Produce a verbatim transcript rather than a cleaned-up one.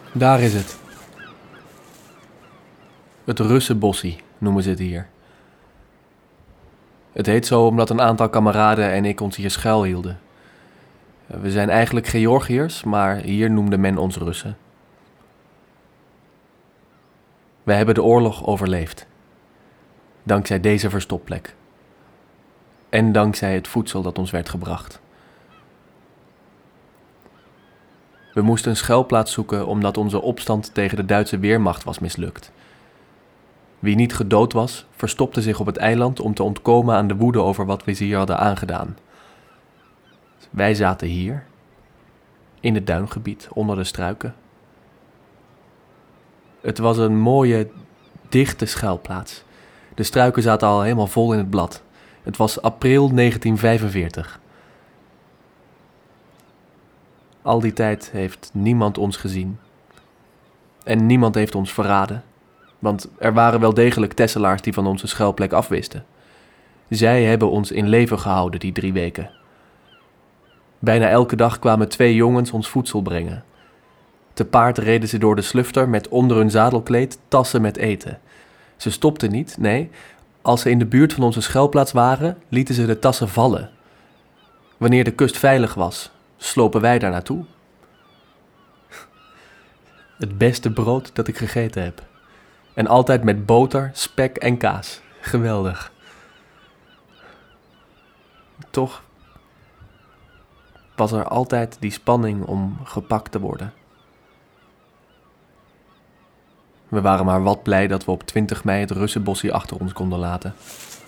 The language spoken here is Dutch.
Daar is het. Het Russenbossie noemen ze het hier. Het heet zo omdat een aantal kameraden en ik ons hier schuilhielden. We zijn eigenlijk Georgiërs, maar hier noemde men ons Russen. We hebben de oorlog overleefd. Dankzij deze verstopplek. En dankzij het voedsel dat ons werd gebracht. We moesten een schuilplaats zoeken omdat onze opstand tegen de Duitse weermacht was mislukt. Wie niet gedood was, verstopte zich op het eiland om te ontkomen aan de woede over wat we ze hier hadden aangedaan. Wij zaten hier, in het duingebied, onder de struiken. Het was een mooie, dichte schuilplaats. De struiken zaten al helemaal vol in het blad. Het was april negentien vijfenveertig. Al die tijd heeft niemand ons gezien. En niemand heeft ons verraden. Want er waren wel degelijk Tesselaars die van onze schuilplek afwisten. Zij hebben ons in leven gehouden die drie weken. Bijna elke dag kwamen twee jongens ons voedsel brengen. Te paard reden ze door de slufter met onder hun zadelkleed tassen met eten. Ze stopten niet, nee, als ze in de buurt van onze schuilplaats waren, lieten ze de tassen vallen. Wanneer de kust veilig was, slopen wij daar naartoe. Het beste brood dat ik gegeten heb. En altijd met boter, spek en kaas. Geweldig. Toch was er altijd die spanning om gepakt te worden. We waren maar wat blij dat we op twintig mei het Russenbossie achter ons konden laten.